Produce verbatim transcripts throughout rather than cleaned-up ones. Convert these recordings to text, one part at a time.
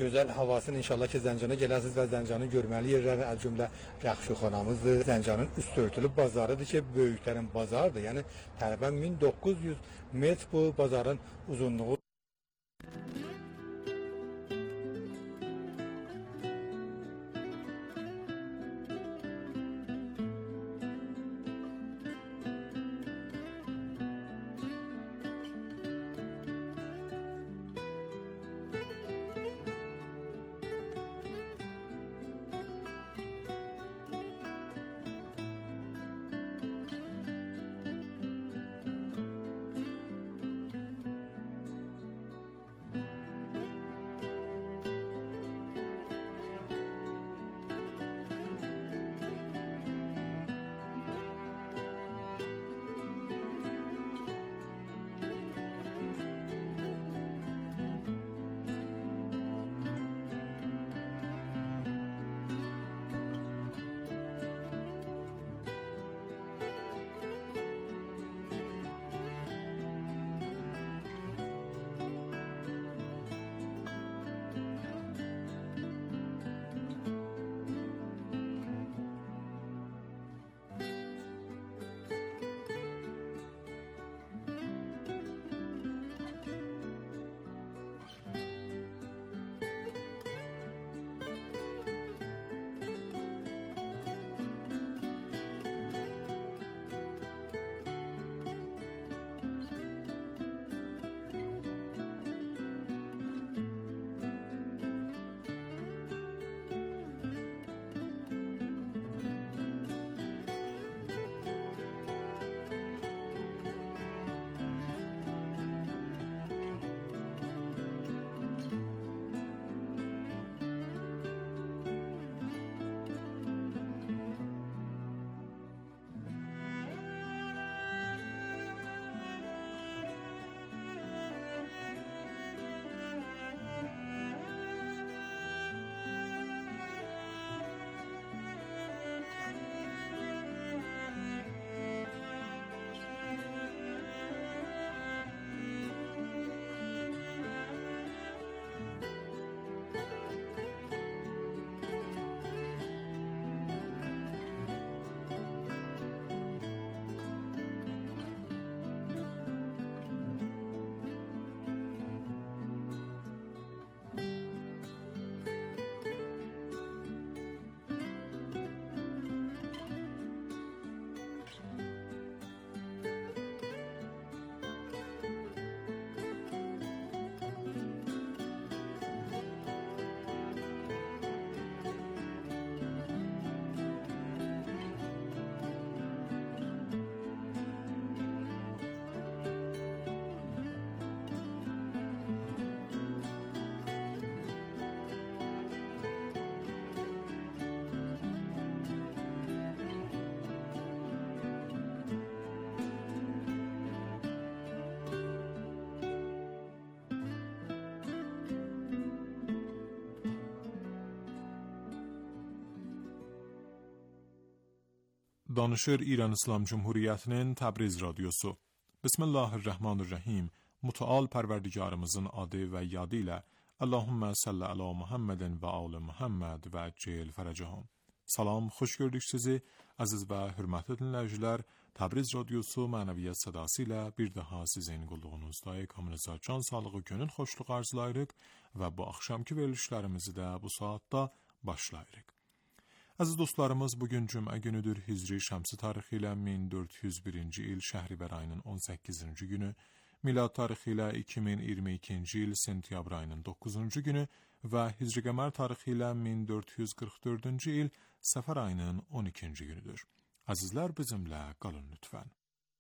gözəl havasını inşallah ki Zəncana gələsiniz və Zəncanı görməli yerləri əl cümlə Rəxşuxanamızdır. Zəncanın üst örtülü bazarıdır ki, böyüklərin bazarıdır. Yəni təqribən min doqquz yüz metr bu bazarın uzunluğu. Danışır İran İslam Cumhuriyyətinin Təbriz radiosu. Bismillahirrahmanirrahim. Mütəal Pərverdigarımızın adı və yadı ilə Allahümmə salli ala Muhammedin və ali Muhammed və əcil fərəcəhum. Salam, xoş gördük sizi. Əziz və hörmətli dinləyicilər, Təbriz radiosu mənəviyyat sədası ilə bir daha sizin qulluğunuzdayıq. Hamınıza can sağlığı, gönül xoşluğu arzulayırıq və bu axşamki verilişlərimizi də bu saatda başlayırıq. Əziz dostlarımız, bugün cümə günüdür. Hicri şəmsi tarixi ilə min dörd yüz birinci il Şəhribər ayının on səkkizinci günü, milad tarixi ilə iki min iyirmi ikinci il sentyabr ayının doqquzuncu günü və Hicri qəmər tarixi ilə min dörd yüz qırx dördüncü il Səfər ayının on ikinci günüdür. Əzizlər, bizimlə qalın lütfən.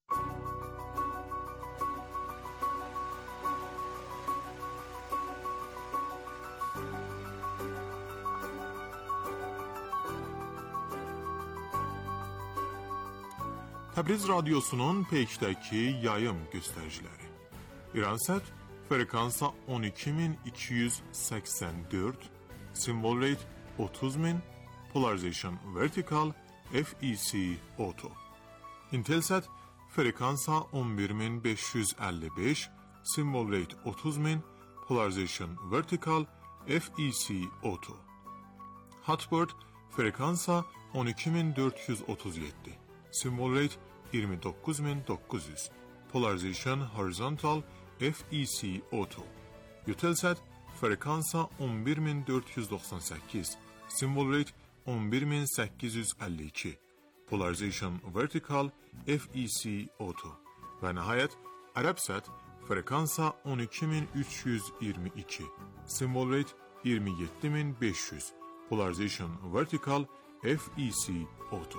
Təbriz radiosunun peykdəki yayım göstəriciləri. İransat frekansa on iki min iki yüz səksən dörd, symbol rate otuz min, polarization vertical, F E C auto. Intelsat frekansa on bir min beş yüz əlli beş, symbol rate otuz min, polarization vertical, F E C Auto. Hotbird frekansa on iki bin dört yüz otuz yedi. Symbol rate yirmi dokuz bin dokuz yüz. Polarization horizontal F E C Auto. Eutelsat frekansa on bir bin dört yüz doxsan səkkiz. Symbol rate on bir bin səkkiz yüz əlli iki. Polarization vertical F E C Auto. Və nəhayət Arabsat frekansa on iki bin üç yüz iyirmi iki. Symbol rate yirmi yedi bin beş yüz. Polarization vertical F E C Auto.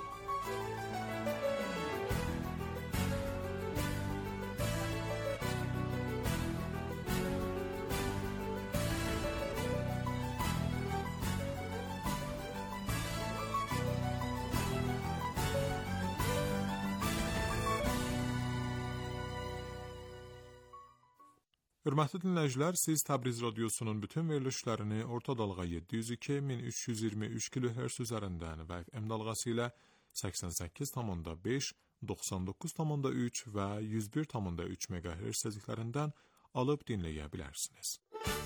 Hörmətli dinləyicilər, siz Təbriz radiosunun bütün verilişlərini orta dalğa yeddi yüz iki min üç yüz iyirmi üç kilohertz üzərindən və F M dalğası ilə səksən səkkiz tam beş, doxsan doqquz tam üç və yüz bir tam üç megahertz tezliklərindən alıb dinləyə bilərsiniz.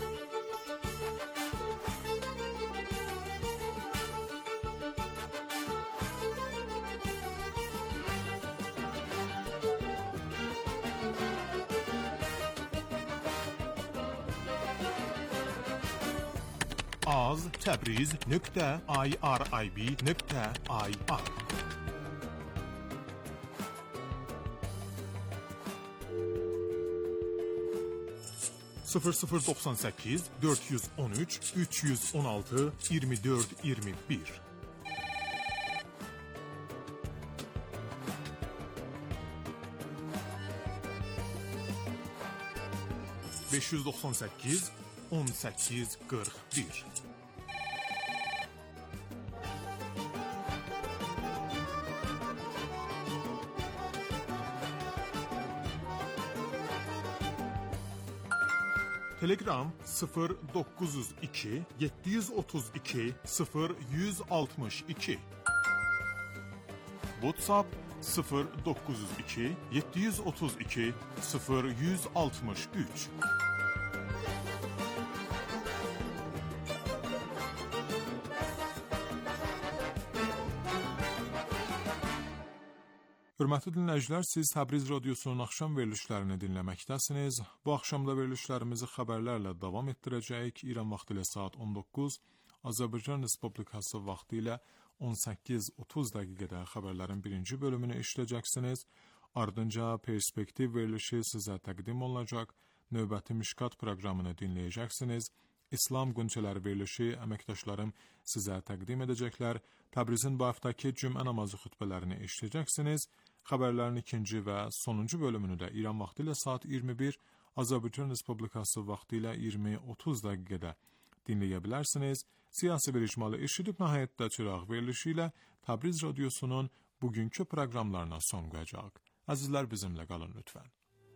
az təbriz nöqtə irib nöqtə ir sıfır sıfır doxsan səkkiz dörd yüz on üç üç yüz on altı iyirmi dörd iyirmi bir beş yüz doxsan səkkiz on səkkiz qırx bir Telegram sıfır doqquz yüz iki yeddi yüz otuz iki sıfır yüz altmış iki WhatsApp sıfır doqquz yüz iki yeddi yüz otuz iki sıfır yüz altmış üç Hörmətli dinləyicilər, siz Təbriz radiosunun axşam verilişlərini dinləməkdəsiniz. Bu axşamda verilişlərimizi xəbərlərlə davam etdirəcəyik. İran vaxtı ilə saat on doqquz, Azərbaycan Respublikası vaxtı ilə on səkkiz otuz dəqiqədə xəbərlərin birinci bölümünü eşidəcəksiniz. Ardınca Perspektiv verilişi sizə təqdim olunacaq. Növbəti Mişkat proqramını dinləyəcəksiniz. İslam Qönçələri verilişi əməkdaşlarım sizə təqdim edəcəklər. Təbrizin bu haftaki cümə namazı xütbələrini eşidəcəksiniz. Xəbərlərin ikinci və sonuncu bölümünü də İran vaxtı ilə saat iyirmi bir, Azərbaycan Respublikası vaxtı ilə iyirmi otuz dəqiqədə dinləyə bilərsiniz. Siyasi bir icmalı eşidib nəhayətdə çıraq verilişi ilə Təbriz radiosunun bugünkü proqramlarına son qoyacaq. Əzizlər, bizimlə qalın lütfən.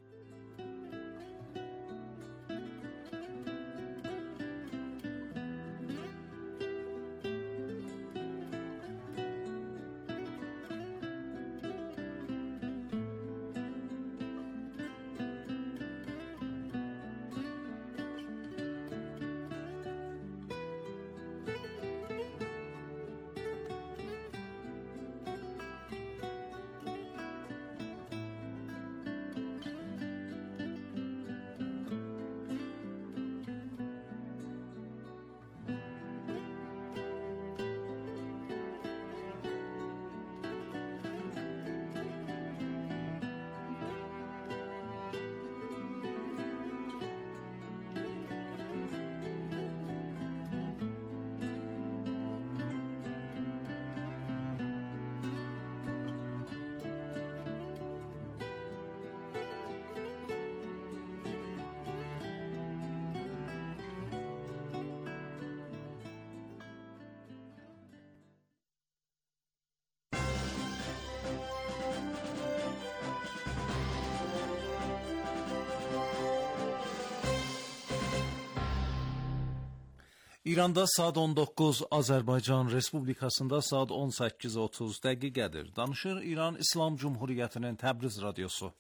İranda saat on doqquz, Azərbaycan Respublikasında saat on səkkiz otuz dəqiqədir. Danışır İran İslam Cumhuriyyətinin Təbriz radiosu.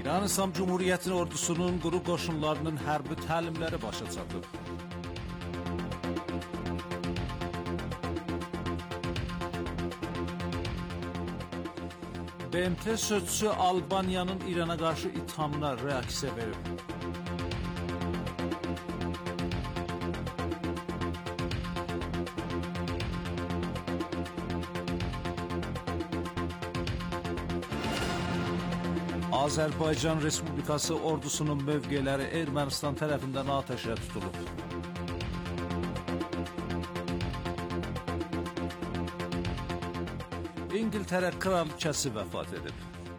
İran İslam Cumhuriyyəti ordusunun quru qoşunlarının hərbi təlimləri başa çatıb. B M T sözçüsü Albaniyanın İrana qarşı ithamına reaksiya verib. Azərbaycan Respublikası ordusunun mövqeləri Ermənistan tərəfindən atəşə tutulub. İngiltərə kraliçəsi vəfat edib.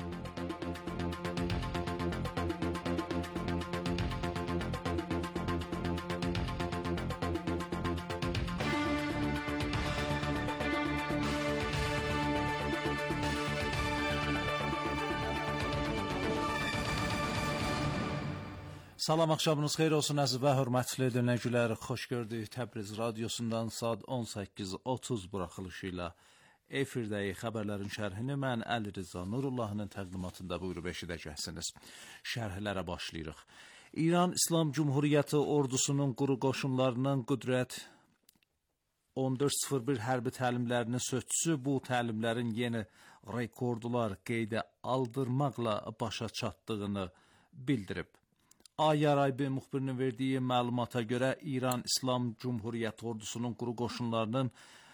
Salam, axşamınız xeyir olsun əziz və hörmətli dinləyicilər. Xoş gördük Təbriz radiosundan saat on səkkiz otuz buraxılışı ilə efirdəyi xəbərlərin şərhini mən Əli Rıza Nurullahının təqdimatında buyurub eşidəcəksiniz. Şərhlərə başlayırıq. İran İslam Cumhuriyyəti ordusunun quru qoşunlarının Qüdrət on dörd sıfır bir hərbi təlimlərinin sözçüsü bu təlimlərin yeni rekordlar qeydə aldırmaqla başa çatdığını bildirib. Ayaraybi müxbirinin verdiyi məlumata görə İran İslam Cumhuriyyəti ordusunun quru qoşunlarının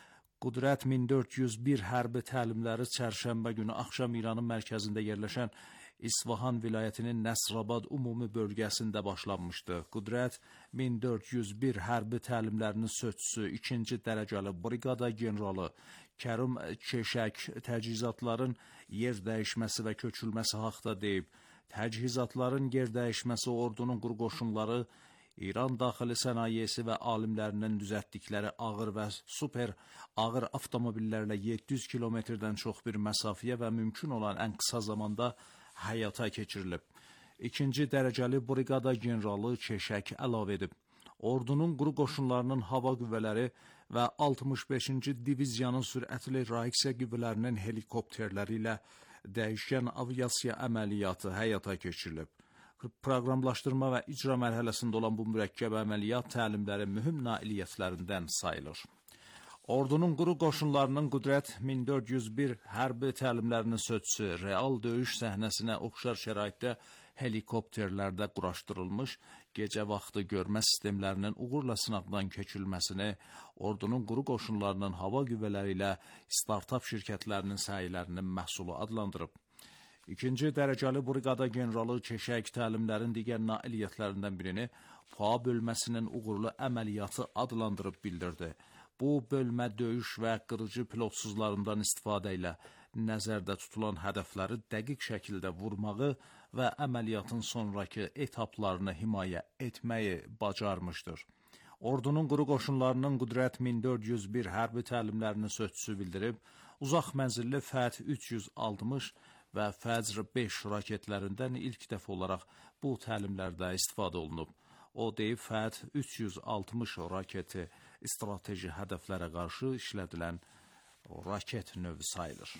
Qüdrət min dörd yüz bir hərbi təlimləri çərşənbə günü axşam İranın mərkəzində yerləşən İsfahan vilayətinin Nəsrabad ümumi bölgəsində başlanmışdı. Qüdrət min dörd yüz bir hərbi təlimlərinin sözçüsü ikinci dərəcəli briqada generalı Kərim Çeşək təchizatların yer dəyişməsi və köçülməsi haqda deyib. Təchizatların yer dəyişməsi ordunun quru qoşunları İran daxili sənayesi və alimlərinin düzəltdikləri ağır və super ağır avtomobillərlə yeddi yüz kilometrdən çox bir məsafəyə və mümkün olan ən qısa zamanda həyata keçirilib. İkinci dərəcəli briqada generalı Çeşək əlavə edib. Ordunun quru qoşunlarının hava qüvvələri və altmış beşinci diviziyanın sürətli reaksiya qüvvələrinin helikopterləri ilə dəyişkən aviasiya əməliyyatı həyata keçirilib. Proqramlaşdırma və icra mərhələsində olan bu mürəkkəb əməliyyat təlimləri mühüm nailiyyətlərindən sayılır. Ordunun quru qoşunlarının Qüdrət min dörd yüz bir hərbi təlimlərinin sözçüsü real döyüş səhnəsinə oxşar şəraitdə helikopterlərdə quraşdırılmış gecə vaxtı görmə sistemlərinin uğurla sınaqdan keçirilməsini ordunun quru qoşunlarının hava qüvvələri ilə startap şirkətlərinin səylərinin məhsulu adlandırıb. İkinci dərəcəli briqada generalı Çeşək təlimlərin digər nailiyyətlərindən birini P A bölməsinin uğurlu əməliyyatı adlandırıb bildirdi. Bu bölmə döyüş və qırıcı pilotsuzlarından istifadə ilə nəzərdə tutulan hədəfləri dəqiq şəkildə vurmağı və əməliyyatın sonraki etaplarını himayə etməyi bacarmışdır. Ordunun quru qoşunlarının Qüdrət min dörd yüz bir hərbi təlimlərinin sözçüsü bildirib, uzaq mənzilli Fəth üç yüz altmış və Fəcr beş raketlərindən ilk dəfə olaraq bu təlimlərdə istifadə olunub. O deyib, Fəth üç yüz altmış raketi strateji hədəflərə qarşı işlədilən raket növü sayılır.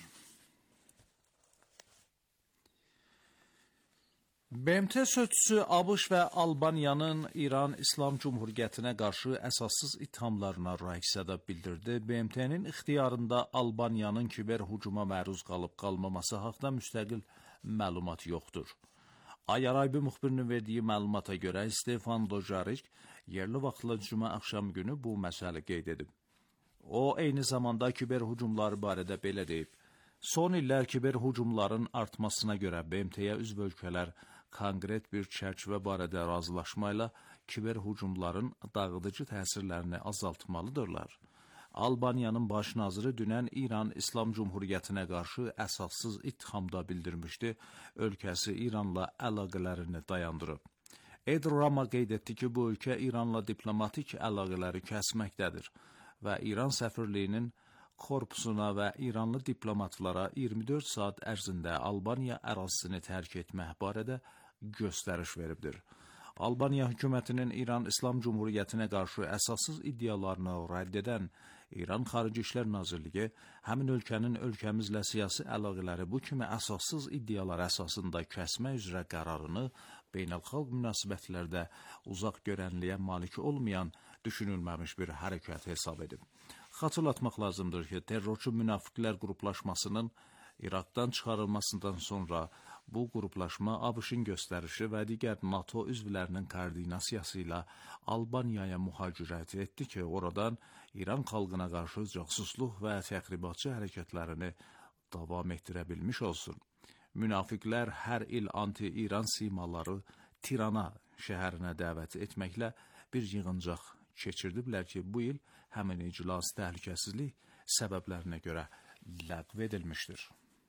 B M T sözçüsü ABŞ və Albaniyanın İran İslam Cumhuriyyətinə qarşı əsassız ithamlarına reaksiyada bildirdi. B M T'nin ixtiyarında Albaniyanın kiber hücuma məruz qalıb qalmaması haqda müstəqil məlumat yoxdur. Ayaraybi müxbirinin verdiyi məlumata görə Stefan Dojarik yerli vaxtla cümə axşam günü bu məsələ qeyd edib. O, eyni zamanda kiber hücumları barədə belə deyib. Son illər kiber hücumların artmasına görə B M T'yə üzv ölkələr konkret bir çərçivə barədə razılaşmayla kiber hücumların dağıdıcı təsirlərini azaltmalıdırlar. Albaniyanın baş naziri dünən İran İslam Cumhuriyyətinə qarşı əsassız ittihamda bildirmişdi, ölkəsi İranla əlaqələrini dayandırıb. Ed Rama qeyd etdi ki, bu ölkə İranla diplomatik əlaqələri kəsməkdədir və İran səfirliyinin korpusuna və İranlı diplomatlara iyirmi dörd saat ərzində Albaniya ərazisini tərk etmək barədə göstəriş veribdir. Albaniya hökumətinin İran İslam Cumhuriyyətinə qarşı əsassız iddialarını rədd edən İran Xarici İşlər Nazirliyi həmin ölkənin ölkəmizlə siyasi əlaqələri bu kimi əsassız iddialar əsasında kəsmək üzrə qərarını beynəlxalq münasibətlərdə uzaq görənliyə malik olmayan, düşünülməmiş bir hərəkət hesab edib. Xatırlatmaq lazımdır ki, terrorçu münafiqlər qruplaşmasının İraqdan çıxarılmasından sonra bu qruplaşma ABŞ-ın göstərişi və digər NATO üzvlərinin koordinasiyası ilə Albaniyaya mühacirət etdi ki, oradan İran xalqına qarşı casusluq və təxribatçı hərəkətlərini davam etdirə bilmiş olsun. Münafiqlər hər il anti-İran simaları Tirana şəhərinə dəvət etməklə bir yığıncaq keçirdiblər ki, bu il həmin iclas təhlükəsizlik səbəblərinə görə ləğv edilmişdir.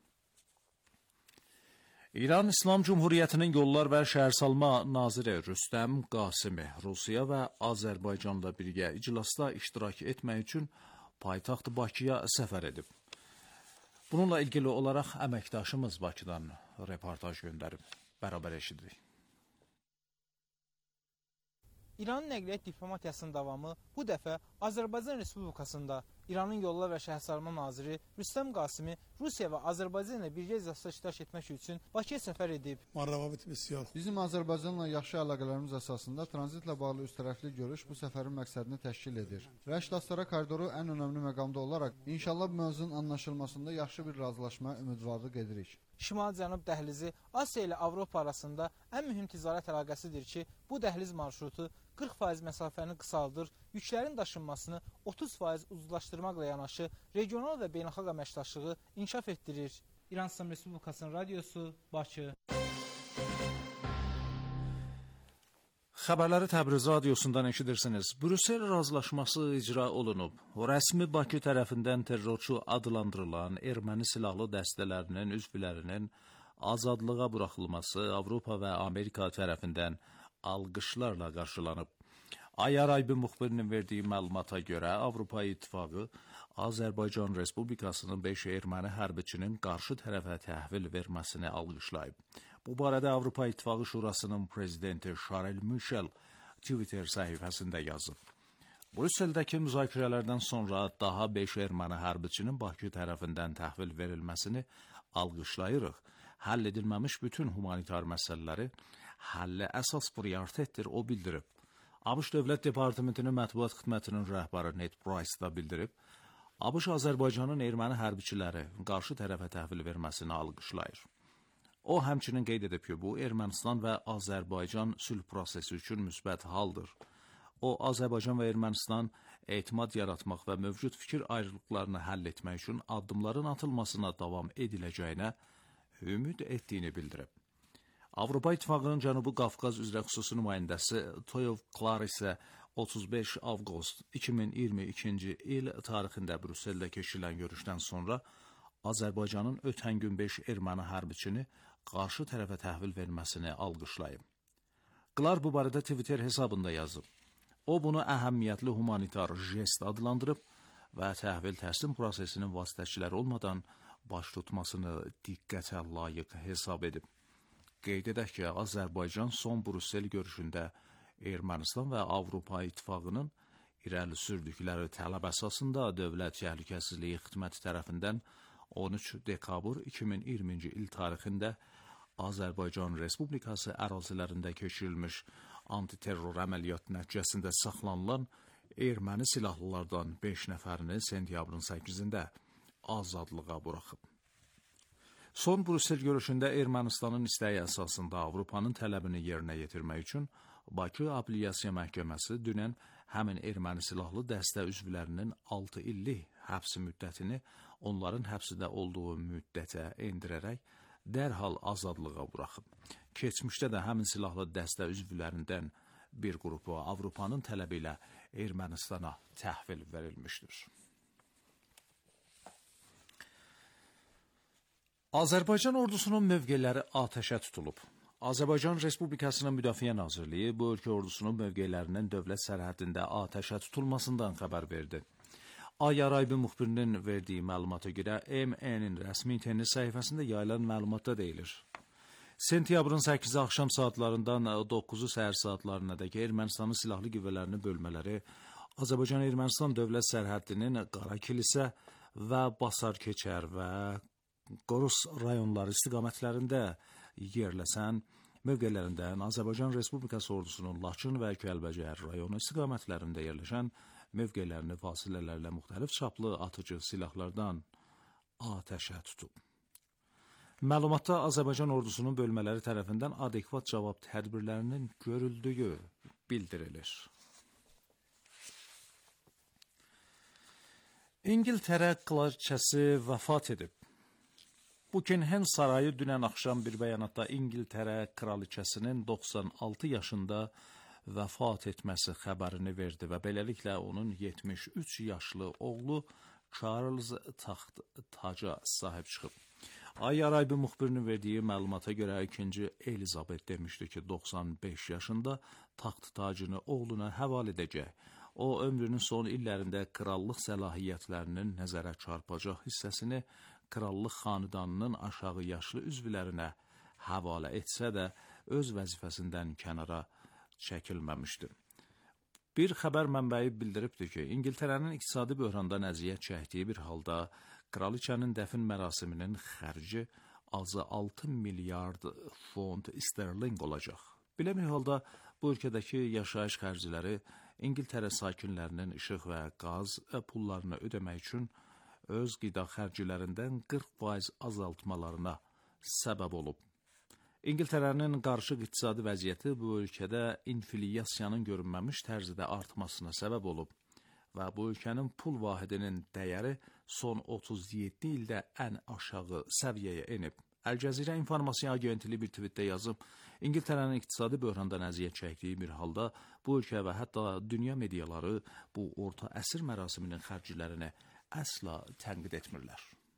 İran İslam Cumhuriyyətinin Yollar və Şəhərsalma Naziri Rüstəm Qasimi Rusiya və Azərbaycanla birgə iclasda iştirak etmək üçün paytaxt Bakıya səfər edib. Bununla ilgili olaraq əməkdaşımız Bakıdan reportaj göndərib. Bərabər eşidirik. İranın nəqliyyat diplomatiyasının davamı bu dəfə Azərbaycan Respublikasında İranın Yollar və Şəhərsalma Naziri Rüstəm Qasimi Rusiya və Azərbaycan ilə birgə iclasda iştirak etmək üçün Bakıya səfər edib. Bizim Azərbaycanla yaxşı əlaqələrimiz əsasında tranzitlə bağlı üstərəfli görüş bu səfərin məqsədini təşkil edir. Rəşd-Astara koridoru ən önəmli məqamda olaraq inşallah bu mövzunun anlaşılmasında yaxşı bir razılaşma ümidvarlıq edirik. Şimal-Cənub dəhlizi Asiya ilə Avropa arasında ən mühüm ticarət əlaqəsidir ki, bu dəhliz marşrutu qırx faiz məsafəni qısaldır, yüklərin daşınmasını otuz faiz uzlaşdırmaqla yanaşı regional və beynəlxalq əməkdaşlığı inkişaf etdirir. İran İslam Respublikasının radiosu, Bakı. Xəbərləri Təbriz radiosundan eşidirsiniz. Brüssel razılaşması icra olunub. Rəsmi Bakı tərəfindən terrorçu adlandırılan erməni silahlı dəstələrinin üzvlərinin azadlığa buraxılması Avropa və Amerika tərəfindən alqışlarla qarşılanıb. Ayar Aybi müxbirinin verdiyi məlumata görə Avropa İttifaqı Azərbaycan Respublikasının beş erməni hərbiçinin qarşı tərəfə təhvil verməsini alqışlayıb. Bu barədə Avropa İttifaqı Şurasının prezidenti Charles Michel Twitter səhifəsində yazıb. Brüsseldəki müzakirələrdən sonra daha beş erməni hərbiçinin Bakı tərəfindən təhvil verilməsini alqışlayırıq. Həll edilməmiş bütün humanitar məsələləri həllə əsas prioritetdir, o bildirib. ABŞ Dövlət Departamentinin mətbuat xidmətinin rəhbəri Ned Price da bildirib, ABŞ Azərbaycanın erməni hərbiçiləri qarşı tərəfə təhvil verməsini alqışlayır. O, həmçinin qeyd edib ki, bu, Ermənistan və Azərbaycan sülh prosesi üçün müsbət haldır. O, Azərbaycan və Ermənistan etimad yaratmaq və mövcud fikir ayrılıqlarını həll etmək üçün addımların atılmasına davam ediləcəyinə ümid etdiyini bildirib. Avropa İttifaqının Cənubi Qafqaz üzrə xüsusi nümayəndəsi Toyov Klar isə otuz beş avqust iki min iyirmi ikinci il tarixində Brüsseldə keçirilən görüşdən sonra Azərbaycanın ötən gün beş erməni hərbiçini qarşı tərəfə təhvil verməsini alqışlayıb. Klar bu barədə Twitter hesabında yazıb. O, bunu əhəmiyyətli humanitar jest adlandırıb və təhvil təslim prosesinin vasitəçiləri olmadan baş tutmasını diqqətə layiq hesab edib. Qeyd edək ki, Azərbaycan son Brüssel görüşündə Ermənistan və Avropa İttifaqının irəli sürdükləri tələb əsasında Dövlət Təhlükəsizliyi Xidməti tərəfindən on üç dekabr iki min iyirminci il tarixində Azərbaycan Respublikası ərazilərində keçirilmiş antiterror əməliyyatı nəticəsində saxlanılan erməni silahlılardan beş nəfərini sentyabrın səkkizində azadlığa buraxıb. Son Brüssel görüşündə Ermənistanın istəyi əsasında Avropanın tələbini yerinə yetirmək üçün Bakı Apellyasiya Məhkəməsi dünən həmin erməni silahlı dəstə üzvlərinin altı illik həbs müddətini onların həbsdə olduğu müddətə endirərək dərhal azadlığa buraxıb. Keçmişdə də həmin silahlı dəstə üzvlərindən bir qrupu Avropanın tələbi ilə Ermənistana təhvil verilmişdir. Azərbaycan ordusunun mövqeləri atəşə tutulub. Azərbaycan Respublikasının Müdafiə Nazirliyi bu ölkə ordusunun mövqelərinin dövlət sərhədində atəşə tutulmasından xəbər verdi. Ayar Aybi müxbirinin verdiyi məlumata görə M N-in rəsmi internet səhifəsində yayılan məlumatda deyilir. Sentyabrın səkkizi axşam saatlarından doqquzu səhər saatlarına dək Ermənistanın silahlı qüvvələrinin bölmələri Azərbaycan-Ermənistan dövlət sərhədinin Qara Kilisə və Basar Keçər və Qorus rayonları istiqamətlərində yerləşən mövqelərindən Azərbaycan Respublikası ordusunun Laçın və Kəlbəcər rayonu istiqamətlərində yerləşən mövqelərini fasilələrlə müxtəlif çaplı atıcı silahlardan atəşə tutub. Məlumatda Azərbaycan ordusunun bölmələri tərəfindən adekvat cavab tədbirlərinin görüldüyü bildirilir. İngiltərə kraliçəsi vəfat edib. Buckingham sarayı dünən axşam bir bəyanatda İngiltərə kraliçəsinin doxsan altı yaşında vəfat etməsi xəbərini verdi və beləliklə onun yetmiş üç yaşlı oğlu Charles taxt taca sahib çıxıb. Ay Araybi müxbirinin verdiyi məlumata görə ikinci Elizabet demişdi ki, doxsan beş yaşında taxt tacını oğluna həvalə edəcək. O, ömrünün son illərində krallıq səlahiyyətlərinin nəzərə çarpacaq hissəsini krallıq xanədanının aşağı yaşlı üzvlərinə həvalə etsə də, öz vəzifəsindən kənara çəkilməmişdir. Bir xəbər mənbəyi bildiribdir ki, İngiltərənin iqtisadi böhrandan əziyyət çəkdiyi bir halda kraliçənin dəfn mərasiminin xərci azı altı milyard fond sterling olacaq. Belə bir halda bu ölkədəki yaşayış xərcləri İngiltərə sakinlərinin işıq və qaz pullarını ödəmək üçün öz qida xərclərindən qırx faiz azaltmalarına səbəb olub. İngiltərənin qarışıq iqtisadi vəziyyəti bu ölkədə inflyasiyanın görünməmiş tərzdə artmasına səbəb olub və bu ölkənin pul vahidinin dəyəri son otuz yeddi ildə ən aşağı səviyyəyə enib. Əl-Cəzirə İnformasiya Agentliyi bir tweetdə yazıb, İngiltərənin iqtisadi böhrandan əziyyət çəkdiyi bir halda bu ölkə və hətta dünya mediaları bu orta əsr mərasiminin xərclərini əsla tənqid etmirlər.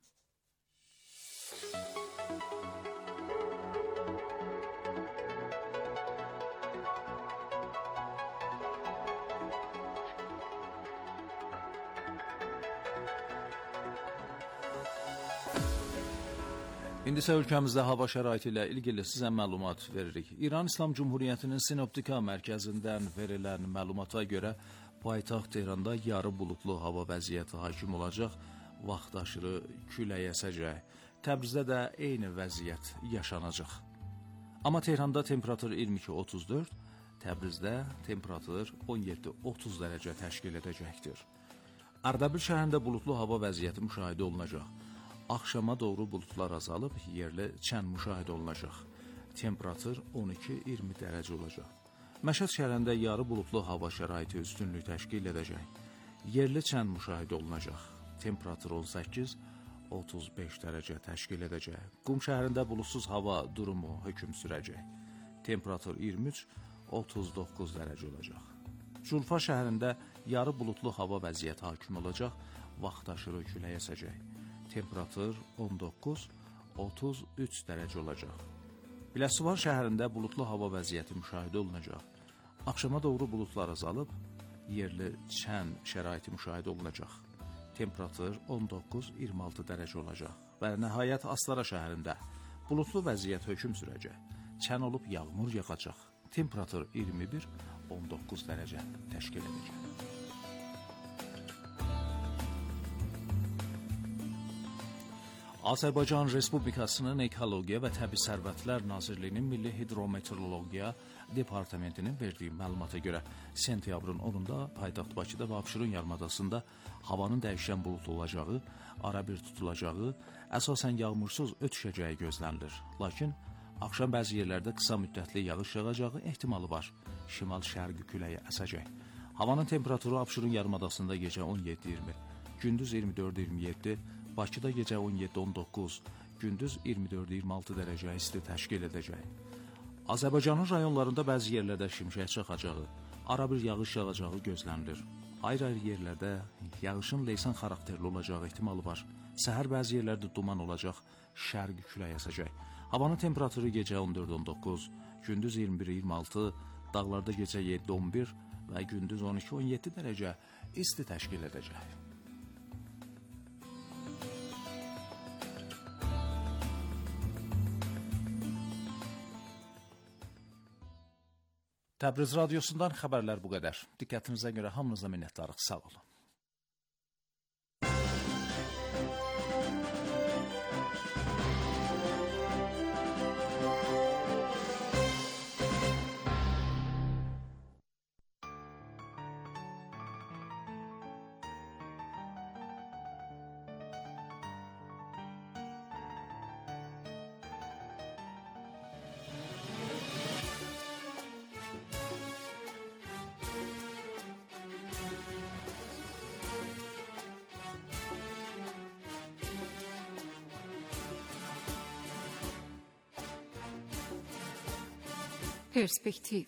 İndi isə ölkəmizdə hava şəraiti ilə ilgili sizə məlumat veririk. İran İslam Cumhuriyyətinin Sinoptika mərkəzindən verilən məlumata görə paytaxt Tehranda yarı bulutlu hava vəziyyəti hakim olacaq, vaxtaşırı külək əsəcək. Təbrizdə də eyni vəziyyət yaşanacaq. Amma Tehranda temperatur iyirmi iki otuz dörd, Təbrizdə temperatur on yeddi otuz dərəcə təşkil edəcəkdir. Ərdəbil şəhərində bulutlu hava vəziyyəti müşahidə olunacaq. Axşama doğru bulutlar azalıb, yerli çən müşahidə olunacaq. Temperatur on iki iyirmi dərəcə olacaq. Məşəd şəhərində yarı bulutlu hava şəraiti üstünlük təşkil edəcək. Yerli çən müşahidə olunacaq. Temperatur on səkkiz otuz beş dərəcə təşkil edəcək. Qum şəhərində bulutsuz hava durumu hökm sürəcək. Temperatur iyirmi üç otuz doqquz dərəcə olacaq. Culfa şəhərində yarı bulutlu hava vəziyyəti hakim olacaq, vaxtaşırı külək əsəcək. Temperatur on doqquz otuz üç dərəcə olacaq. Biləsuvar şəhərində bulutlu hava vəziyyəti müşahidə olunacaq. Axşama doğru bulutlar azalıb, yerli çən şəraiti müşahidə olunacaq. Temperatur on doqquz iyirmi altı dərəcə olacaq. Və nəhayət Astara şəhərində bulutlu vəziyyət hökm sürəcək. Çən olub yağmur yağacaq. Temperatur iyirmi bir on doqquz dərəcə təşkil edəcək. Azərbaycan Respublikasının Ekologiya və Təbii Sərvətlər Nazirliyinin Milli Hidrometeorologiya Departamentinin verdiyi məlumata görə sentyabrın onunda paytaxt Bakıda və Abşeron yarımadasında havanın dəyişən bulutlu olacağı, arabir tutulacağı, əsasən yağmursuz ötüşəcəyi gözlənilir. Lakin axşam bəzi yerlərdə qısa müddətli yağış yağacağı ehtimalı var. Şimal-şərqi küləyi əsəcək. Havanın temperaturu Abşeron yarımadasında gecə on yeddi iyirmi, gündüz iyirmi dörd iyirmi yeddi, Bakıda gecə on yeddi on doqquz, gündüz iyirmi dörd iyirmi altı dərəcə isti təşkil edəcək. Azərbaycanın rayonlarında bəzi yerlərdə şimşək çaxacağı, arabir yağış yağacağı gözlənilir. Ayrı-ayrı yerlərdə yağışın leysan xarakterli olacağı ehtimalı var. Səhər bəzi yerlərdə duman olacaq, şərqi külək əsəcək. Havanın temperaturu gecə on dörd on doqquz, gündüz iyirmi bir iyirmi altı, dağlarda gecə yeddi on bir və gündüz on iki on yeddi dərəcə isti təşkil edəcək. Təbriz radiosundan xəbərlər bu qədər. Diqqətinizə görə hamınıza minnətdarıq. Sağ olun. Perspektiv.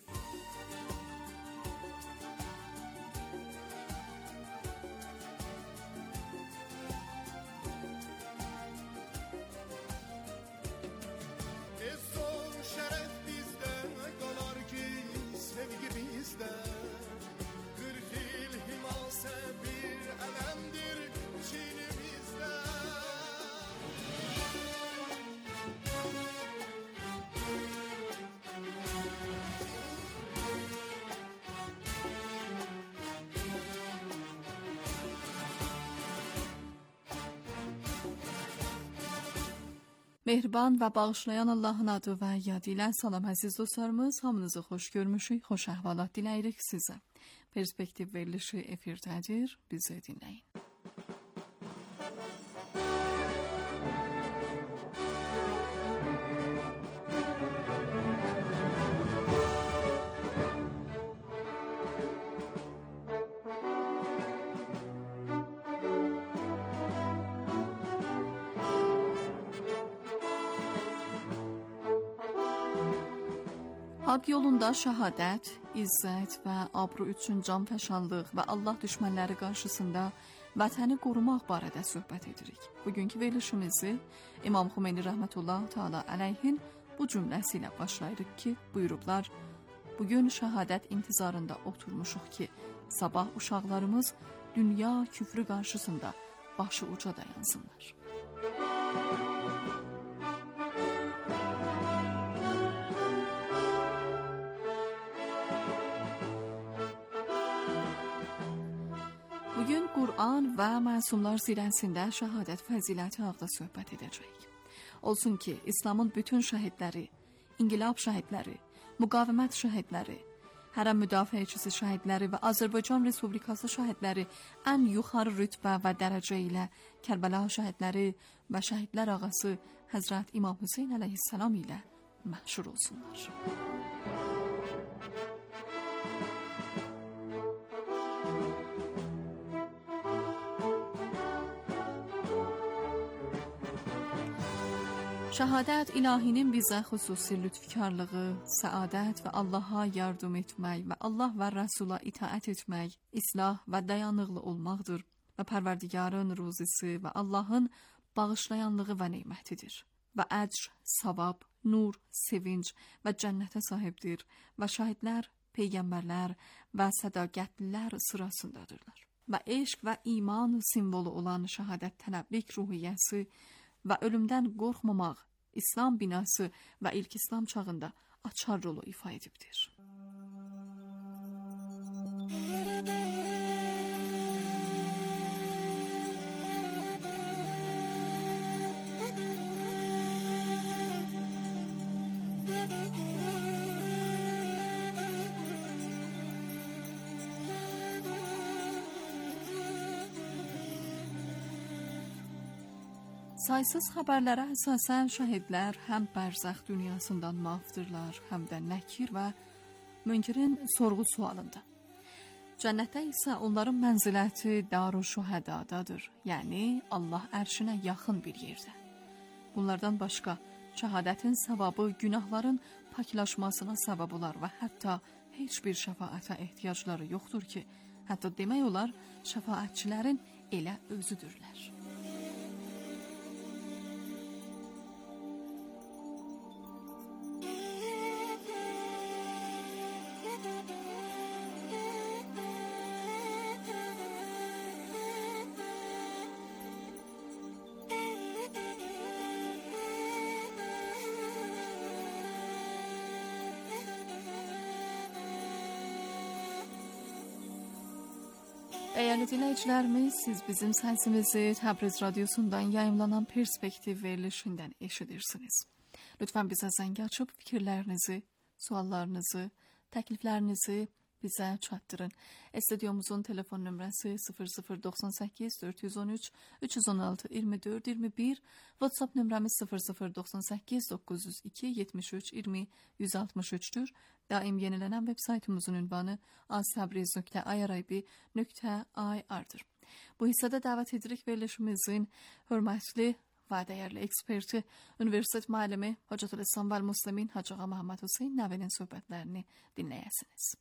Mehriban və bağışlayan Allahın adı və yadı ilə salam əziz dostlarımız, hamınızı xoş görmüşük, xoş əhvalat diləyirik sizə. Perspektiv verilişi efirdədir, bizi dinləyin. Haqq yolunda şəhadət, izzət və abru üçün can fəşanlıq və Allah düşmənləri qarşısında vətəni qorumaq barədə söhbət edirik. Bugünkü verilişimizi İmam Xümeyni rəhmətullah təala əleyhin bu cümləsi ilə başlayırıq ki, buyurublar: bugün şəhadət intizarında oturmuşuq ki, sabah uşaqlarımız dünya küfrü qarşısında başı uca dayansınlar. Bugün Qur'an və Məsumlar sirəsində şəhadət fəziləti haqda söhbət edəcəyik. Olsun ki, İslamın bütün şəhidləri, inqilab şəhidləri, müqavimət şəhidləri, hərəm müdafiəçisi şəhidləri və Azərbaycan Respublikası şəhidləri ən yuxarı rütbə və dərəcə ilə Kərbəla şəhidləri və şəhidlər ağası Həzrət İmam Hüseyn əleyhissalam ilə məşhur olsunlar. Şəhadət ilahinin bizə xüsusi lütfkarlığı, səadət və Allaha yardım etmək və Allah və Rəsula itaət etmək, islah və dayanıqlı olmaqdır və Pərverdigarın ruzisi və Allahın bağışlayanlığı və nemətidir və əcr, savab, nur, sevinc və cənnətə sahibdir və şahidlər, peyğəmbərlər və sədaqətlilər sırasındadırlar. Və eşq və iman simvolu olan şəhadət tələblik ruhiyyəsi və ölümdən qorxmamaq İslam binası və ilk İslam çağında açar rolu ifa edibdir. Saysız xəbərlərə əsasən şəhidlər həm bərzəx dünyasından mafdırlar, həm də nəkir və münkirin sorğu sualında. Cənnətdə isə onların mənziləti Darüşşuhədadadır, yəni Allah ərşinə yaxın bir yerdə. Bunlardan başqa şəhadətin savabı günahların paklaşmasına səbəb olar və hətta heç bir şəfaətə ehtiyacları yoxdur ki, hətta demək olar şəfaətçilərin elə özüdürlər. Değerli dinləyicilərimiz, siz bizim səsimizi Təbriz radiosundan yayımlanan Perspektiv verilişindən eşidirsiniz. Lütfen bizə zəng açıb fikirlərinizi, suallarınızı, təkliflərinizi bizə çatdırın. Stüdyomuzun telefon nömrəsi sıfır sıfır doxsan səkkiz dörd yüz on üç üç yüz on altı iyirmi dörd iyirmi bir, WhatsApp nömrəmiz sıfır sıfır doxsan səkkiz doqquz yüz iki yetmiş üç iyirmi yüz altmış üçdür. Daim yenilenen web saytımızın ünvanı aztabriz nöqtə irib nöqtə ir'dir. Bu hissədə dəvət edirik verilişimizin hörmətli və dəyərli eksperti, Üniversitet müəllimi Hocatülislam və Müslimin Hacı Ağa Məhəmməd Hüseyn Nəvinin söhbətlərini dinləyəsiniz.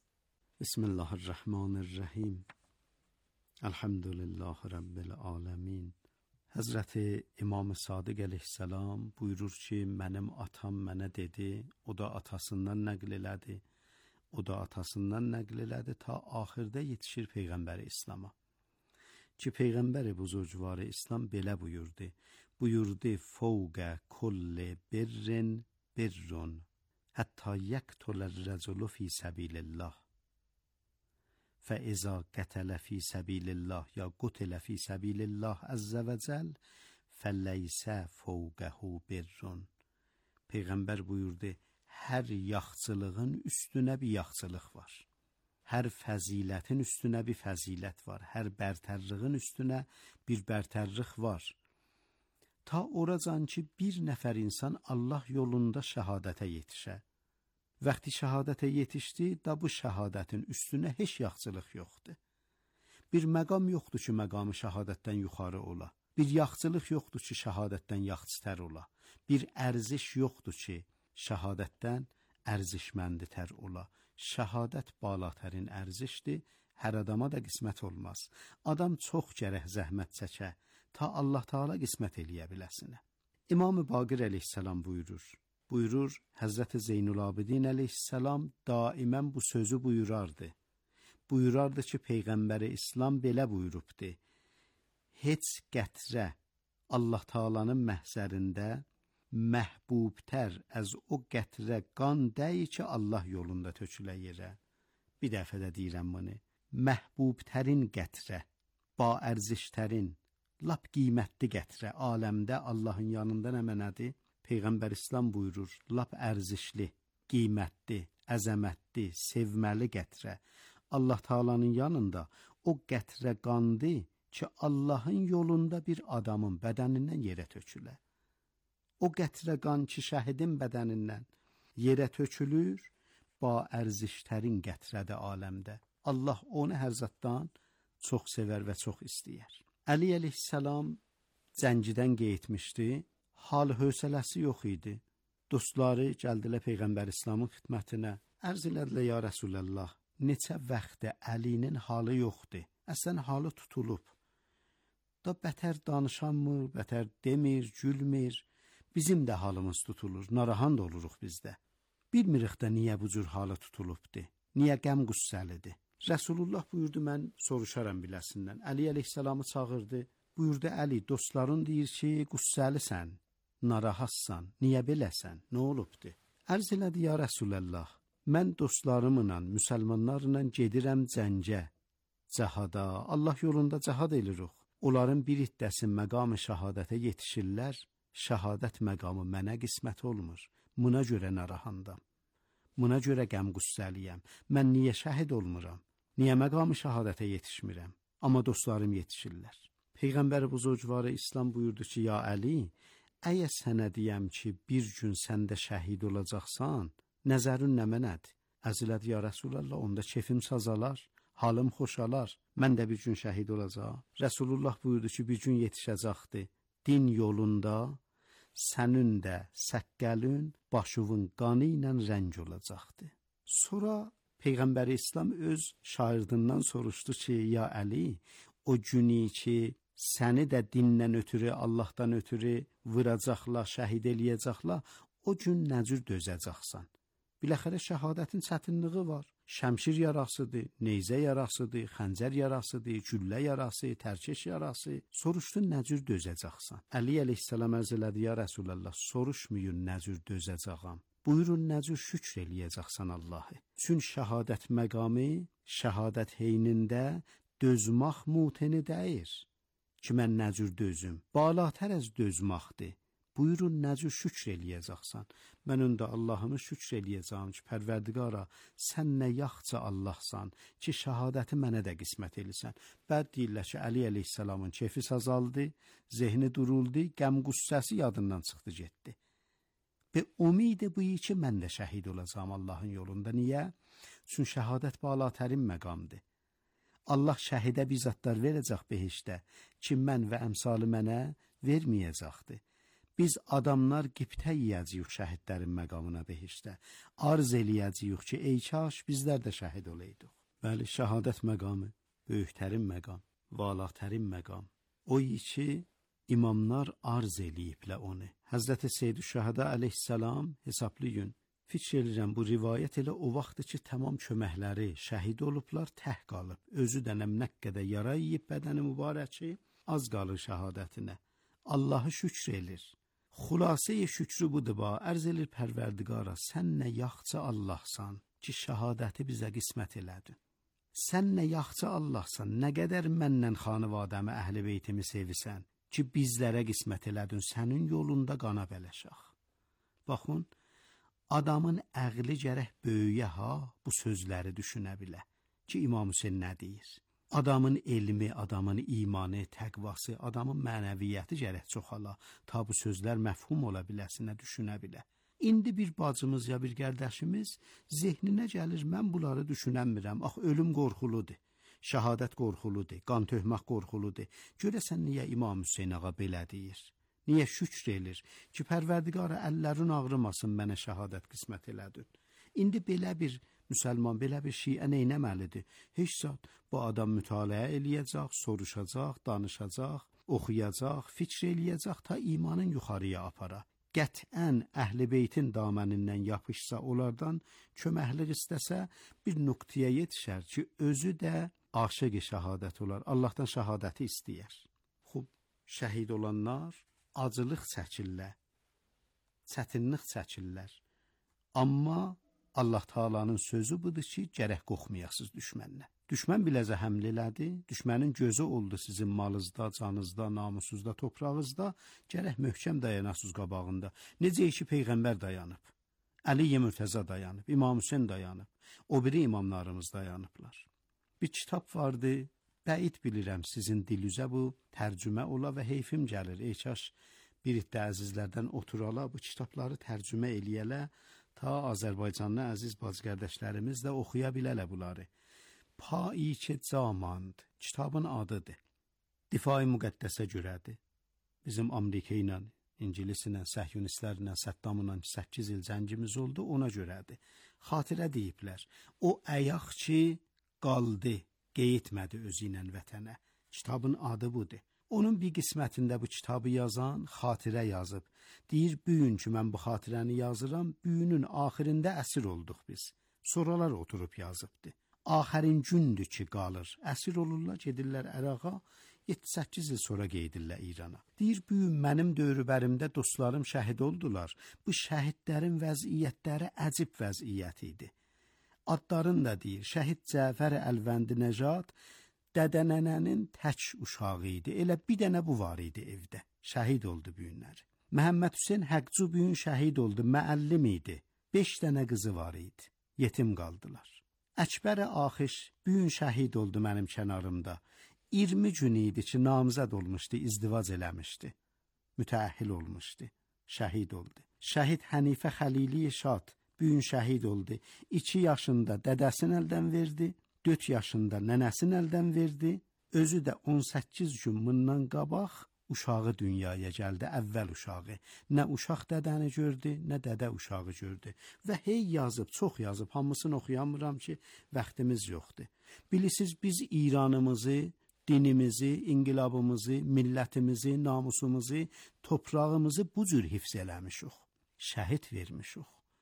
Bismillahirrahmanirrahim. Elhamdülillah Rabbil alemin. Hazreti İmam Sadiq əleyhissalam buyurur ki, mənim atam mənə dedi, o da atasından nəql elədi, o da atasından nəql elədi ta axırda yetişir Peyğəmbəri İslam'a. Ki Peyğəmbəri buzurcuvarı İslam belə buyurdu. Buyurdu, fəvqə kulli birrin birrun, hətta yəqtulər rəzulu fi səbilillah. فَإِذَا قَتَلَ فِي سَبِيلِ اللّٰهِ يَا قُتِلَ فِي سَبِيلِ اللّٰهِ عَزَّ وَجَلَّ فَلَيْسَ فَوْقَهُ بِرٌ. Peyğəmbər buyurdu, hər yaxçılığın üstünə bir yaxçılıq var. Hər fəzilətin üstünə bir fəzilət var. Hər bərtərliğin üstünə bir bərtərlik var. Ta oracan ki, bir nəfər insan Allah yolunda şəhadətə yetişə. Vaxtı şəhadətə yetişdi, da bu şəhadətin üstünə heç yaxçılıq yoxdur. Bir məqam yoxdur ki, məqamı şəhadətdən yuxarı ola. Bir yaxçılıq yoxdur ki, şəhadətdən yaxçıtər ola. Bir ərziş yoxdur ki, şəhadətdən ərzişmənditər ola. Şəhadət balatərin ərzişdir, hər adama da qismət olmaz. Adam çox gərək zəhmət çəkə, ta Allah Taala qismət eləyə biləsinə. İmam-ı Baqir əleyhissalam buyurur. Buyurur, Həzrəti Zeynulabidin əleyhissalam daimən bu sözü buyurardı. Buyurardı ki, Peyğəmbəri İslam belə buyurubdu. Heç qətrə Allah Taalanın məhzərində məhbubtər əz o qətrə qan dəyi ki, Allah yolunda tökülə yerə. Bir dəfə də deyirəm bunu. Məhbubtərin qətrə, ba ərziştərin, lap qiymətli qətrə, aləmdə Allahın yanında nə mənədir? Peyğəmbər İslam buyurur, lap ərzişli, qiymətli, əzəmətli, sevməli qətrə. Allah Taalanın yanında o qətrə qandı ki, Allahın yolunda bir adamın bədənindən yerə tökülə. O qətrə qan ki, şəhidin bədənindən yerə tökülür, ba ərziştərin qətrədə aləmdə. Allah onu hər zatdan çox sevər və çox istəyər. Əli əleyhissalam Cəngidən qeytmişdi. Hal hövsələsi yox idi. Dostları gəldilər Peyğəmbər İslamın xidmətinə. Ərz elədilər, ya Rəsulallah, neçə vaxtdır Əlinin halı yoxdur. Əslən halı tutulub. Da bətər danışanmır, bətər demir, gülmür. Bizim də halımız tutulur, narahat da oluruq bizdə. Bilmirik də niyə bu cür halı tutulubdur. Niyə qəm qüssəlidir. Rəsulullah buyurdu, mən soruşaram biləsindən. Əli əleyhissalamı çağırdı. Buyurdu, Əli, dostların deyir ki, qüssəlisən. Narahatsan, niyə beləsən, nə olubdur? Ərz elədi, ya Rəsulallah, mən dostlarımla, müsəlmanlarla gedirəm cəngə, cəhada, Allah yolunda cəhad edirik. Onların bir iddəsi məqam-ı şəhadətə yetişirlər, şəhadət məqamı mənə qismət olmur. Buna görə narahandam, buna görə qəm qüssəliyəm. Mən niyə şəhid olmuram, niyə məqam-ı şəhadətə yetişmirəm, amma dostlarım yetişirlər. Peyğəmbər buzurcuvarı İslam buyurdu ki, ya Əli, əgər sənə deyəm ki, bir gün sən də şəhid olacaqsan, nəzərin nə mənədir? Əzilədi, ya Rəsulallah, onda kefim sazalar, halım xoşalar, mən də bir gün şəhid olacaq. Rəsulullah buyurdu ki, bir gün yetişəcəkdir. Din yolunda sənin də səqqəlün, başuvun qanı ilə rəng olacaqdır. Sonra Peyğəmbər İslam öz şairdindən soruşdu ki, ya Əli, o günü ki, səni də dindən ötürü, Allahdan ötürü vuracaqlar, şəhid eləyəcəklər, o gün nə cür dözəcəksən? Biləxərə şəhadətin çətinliyi var. Şəmşir yarasıdır, neyzə yarasıdır, xəncər yarasıdır, güllə yarası, tərkeş yarası. Soruşdun, nə cür dözəcəksən? Əli əleyhissalam ərz elədi, ya Rəsulallah, soruşmayın nə cür dözəcəyəm. Buyurun, nə cür şükr eləyəcəksən Allahı. Çün şəhadət məqamı, şəhadət heynində dözmaq muteni deyir ki, mən nə cür dözüm. Balatər az dözmaqdır. Buyurun, nə cür şükr eləyəcəksən. Mən öndə Allahımı şükr eləyəcəm ki, Pərverdigara, sən nə yaxça Allahsan ki, şəhadəti mənə də qismət elisən. Bəd deyirlər ki, Əli əleyhissalamın keyfi sazaldı, zehni duruldu, qəm qüssəsi yadından çıxdı, getdi. Və umid bu ki, mən də şəhid olacağam Allahın yolunda. Niyə? Çünki şəhadət balatərin məqamdır. Allah şəhidə bizzatlar verəcək behişdə ki, mən və əmsalı mənə verməyəcəkdir. Biz adamlar qibtə yiyəcəyik şəhidlərin məqamına behişdə. Arz eləyəcəyik ki, ey kaş bizlər də şəhid olaydık. Bəli, şəhadət məqamı, böyüklərin məqam, valatərin məqam. O ki, imamlar arz eləyiblə onu. Həzrəti Seyyid-ü-Şəhədə əleyhissalam hesablı gün fikr edirəm, bu rivayət elə o vaxtdır ki, tamam köməkləri şəhid olublar, təh qalıb. Özü dənəm nə qədər yara yiyib bədəni mübarəki, az qalır şəhadətinə. Allahı şükr edir. Xülasəyə şükrü budur ba, ərz elir Pərverdigara, sən nə yaxça Allahsan ki, şəhadəti bizə qismət elədin. Sən nə yaxça Allahsan, nə qədər məndən xanıvadəmi, əhl-i beytimi sevisən ki, bizlərə qismət elədin, sənin yolunda qana bələşək. Baxın, adamın əqli gərək böyüyə ha, bu sözləri düşünə bilə ki, İmam Hüseyin nə deyir? Adamın elmi, adamın imanı, təqvası, adamın mənəviyyəti gərək çoxala, ta bu sözlər məfhum ola biləsinə, düşünə bilə. İndi bir bacımız ya bir qərdəşimiz zehninə gəlir, mən bunları düşünəmirəm, ax, ölüm qorxuludur, şəhadət qorxuludur, qan töhmək qorxuludur. Görəsən niyə İmam Hüseyin ağa belə deyir? Niyə şükr edir ki, Pərverdigara əllərin ağrımasın, mənə şəhadət qismət elədin. İndi belə bir müsəlman, belə bir şiə neynəməlidir? Heç zat, bu adam mütaliə eləyəcək, soruşacaq, danışacaq, oxuyacaq, fikr eləyəcək, ta imanın yuxarıya apara. Qətən əhl-i beytin damənindən yapışsa, onlardan köməklik istəsə, bir nöqtəyə yetişər ki, özü də aşiq-i şəhadət olar, Allahdan şəhadəti istəyər. Xub, şəhid olanlar acılıq çəkirlər, çətinlik çəkirlər. Amma Allah Taalanın sözü budur ki, gərək qorxmayasınız düşmənlə. Düşmən biləcə həml elədi, düşmənin gözü oldu sizin malınızda, canınızda, namusuzda, toprağınızda, gərək möhkəm dayanasınız qabağında. Necə ki, Peyğəmbər dayanıb, Əli Mürtəza dayanıb, İmam Hüseyin dayanıb, o biri imamlarımız dayanıblar. Bir kitab vardı, bəid bilirəm sizin dilüzə bu tərcümə ola və heyfim gəlir. Ey kaş bir iddə əzizlərdən oturala, bu kitabları tərcümə eləyələ, ta Azərbaycanlı əziz bacı qardaşlarımız da oxuya bilələ bunları. Pai-ki Camand kitabın adıdır. Difai müqəddəsə görədir. Bizim Amerika ilə, İngilis ilə, Səhyunistlərlə, Səddamla səkkiz il cəngimiz oldu, ona görədir. Xatirə deyiblər. O əyaq ki, qaldı, qeyitmədi özü ilə vətənə. Kitabın adı budur. Onun bir qismətində bu kitabı yazan xatirə yazıb. Deyir, büyün ki, mən bu xatirəni yazıram, büyünün axirində əsir olduq biz. Sonralar oturub yazıbdı. Axərin gündür ki, qalır. Əsir olurlar, gedirlər Əraqa, yeddi səkkiz il sonra qeydirlər İrana. Deyir, büyün, mənim dövrbərimdə dostlarım şəhid oldular. Bu şəhidlərin vəziyyətləri əcib vəziyyət idi. Adlarını da deyir, şəhid Cəfər Əlvəndi Nəcad, dədənənənin tək uşağı idi. Elə bir dənə bu var idi evdə. Şəhid oldu büyünlər. Məhəmməd Hüseyin Həqcu büyün şəhid oldu. Müəllim idi. Beş dənə qızı var idi. Yetim qaldılar. Əkbər Axış büyün şəhid oldu mənim kənarımda. iyirmi gün idi ki, namizəd olmuşdu, izdivac eləmişdi. Mütəəhhil olmuşdu. Şəhid oldu. Şəhid Hənifə Xəlili Şad büyün şəhid oldu. iki yaşında dədəsini əldən verdi. dörd yaşında nənəsini əldən verdi, özü də on səkkiz gün bundan qabaq uşağı dünyaya gəldi, əvvəl uşağı. Nə uşaq dədəni gördü, nə dədə uşağı gördü. Və hey yazıb, çox yazıb, hamısını oxuyamıram ki, vaxtımız yoxdur. Bilirsiniz, biz İranımızı, dinimizi, inqilabımızı, millətimizi, namusumuzu, toprağımızı bu cür hifz eləmişik, şəhid vermişik.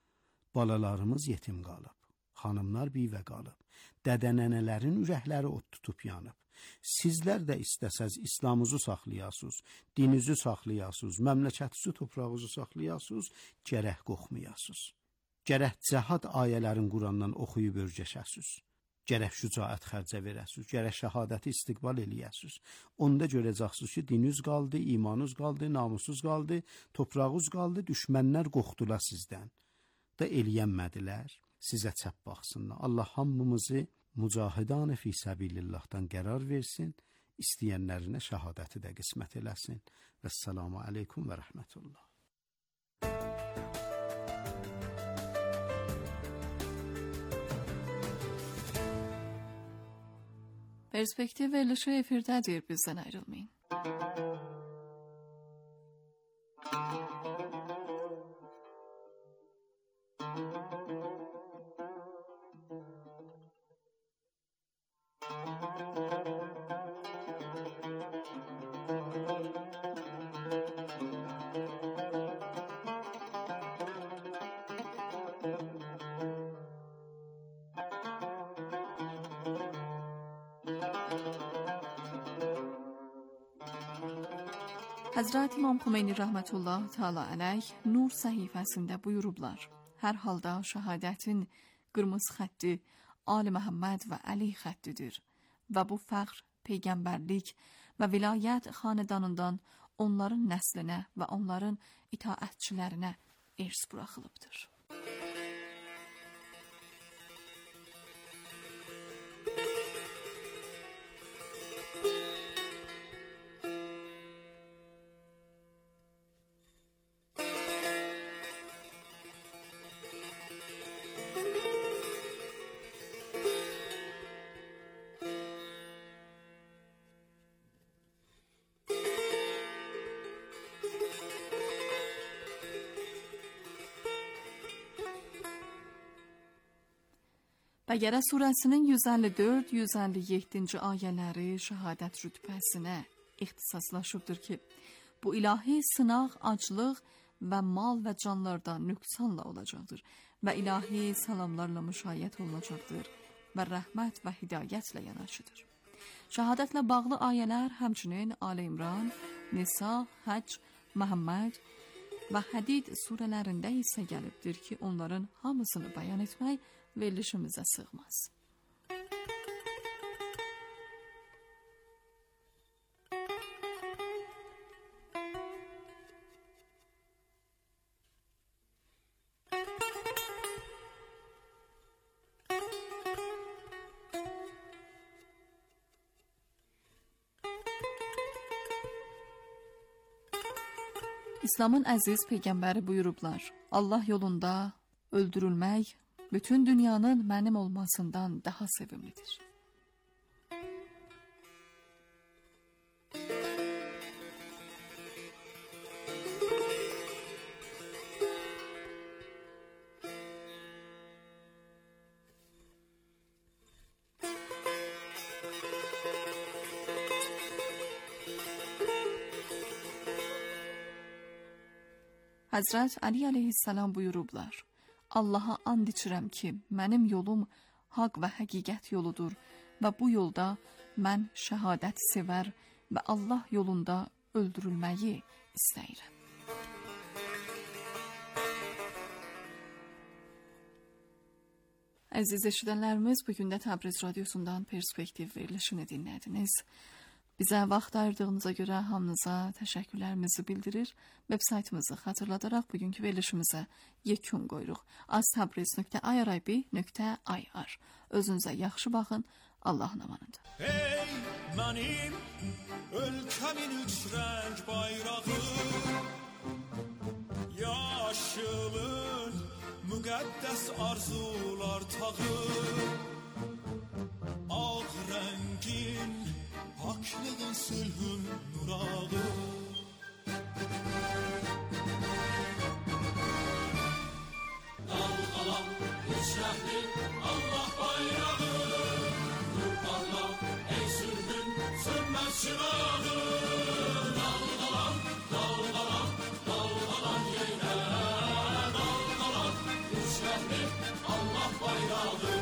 Balalarımız yetim qalıb. Xanımlar bivə qalıb, dədənənələrin ürəkləri od tutub yanıb. Sizlər də istəsəz İslamınızı saxlayasınız, dininizi saxlayasınız, məmləkətinizi, toprağınızı saxlayasınız, gərək qorxmayasınız. Gərək cəhad ayələrin Qurandan oxuyub örgəşəsiniz. gərək şücaət xərcə verəsiniz, gərək şəhadəti istiqbal eləyəsiniz. Onda görəcəksiniz ki, dininiz qaldı, imanınız qaldı, namusuz qaldı, toprağınız qaldı, düşmənlər qorxdular sizdən. Da eləyənmədilər, sizə çəp baxsınlar. Allah hamımızı mücahidan fi səbilillahdan qərar versin, istəyənlərinə şəhadəti də qismət eləsin. Vəssalamu aleykum və rəhmətullah. Perspektiv verilişi efirdədir, bizdən ayrılmayın. Həzrət İmam Xomeyni rəhmətullah təala əleyh Nur səhifəsində buyurublar: hər halda şəhadətin qırmızı xətti Ali Məhəmməd və Əli xəttidir və bu fəxr, peyğəmbərlik və vilayət xanədanından onların nəslinə və onların itaətçilərinə irs buraxılıbdır. Bəqərə surəsinin yüz əlli dörd yüz əlli yeddinci ayələri şəhadət rütbəsinə ixtisaslaşıbdır ki, bu ilahi sınaq, aclıq və mal və canlarda nöqsanla olacaqdır və ilahi salamlarla müşayiət olunacaqdır və rəhmət və hidayətlə yanaşıdır. Şəhadətlə bağlı ayələr həmçinin Ali İmran, Nisa, Həcc, Məhəmməd və Hədid surələrində isə gəlibdir ki, onların hamısını bəyan etmək verilişimizə sığmaz. İslamın əziz peyğəmbəri buyurublar: Allah yolunda öldürülmək bütün dünyanın mənim olmasından daha sevimlidir. Həzrət Əli əleyhissalam buyurublar: Allaha and içirəm ki, mənim yolum haqq və həqiqət yoludur və bu yolda mən şəhadət sevər və Allah yolunda öldürülməyi istəyirəm. Əziz eşidənlərimiz, bugün də Təbriz radiosundan Perspektiv verilişini dinlədiniz. Bizə vaxt ayırdığınıza görə hamınıza təşəkkürlərimizi bildirir. Web saytımızı xatırladaraq bugünkü verilişimizə yekun qoyuruq. aztabriz nöqtə i r i b nöqtə i r. Özünüzə yaxşı baxın. Allahın amanında. Ey mənim ölkəmin üç rəng bayrağı, yaşılın müqəddəs arzular tağı, ağ rəngin haklığın sülhün nurağı. Dalğalan üç rəhli Allah bayrağı, dur parla ey sülhün sönməz çırağı. Dalğalan, dalğalan, dalğalan yenə, dalğalan üç rəhli Allah bayrağı.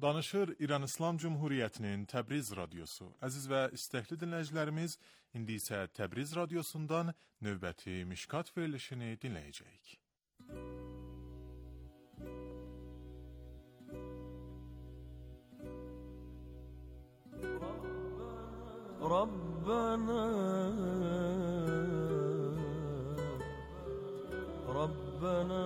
Danışır İran İslam Cumhuriyyətinin Təbriz radiosu. Əziz və istəkli dinləyicilərimiz, indi isə Təbriz radiosundan növbəti Mişkat verilişini dinləyəcəyik. ربنا ربنا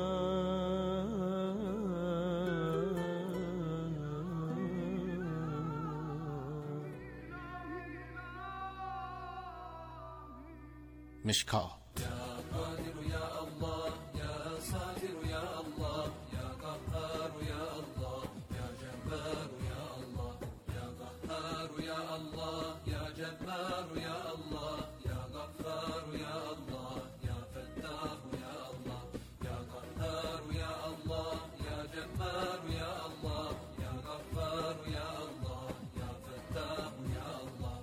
مشکا يا قادر يا الله يا صابر يا الله يا قهار يا الله يا جبار يا الله يا قهار يا الله يا جبار يا الله يا غفار يا الله يا فتاح يا الله يا قهار يا الله يا جبار يا الله يا غفار يا الله يا فتاح يا الله.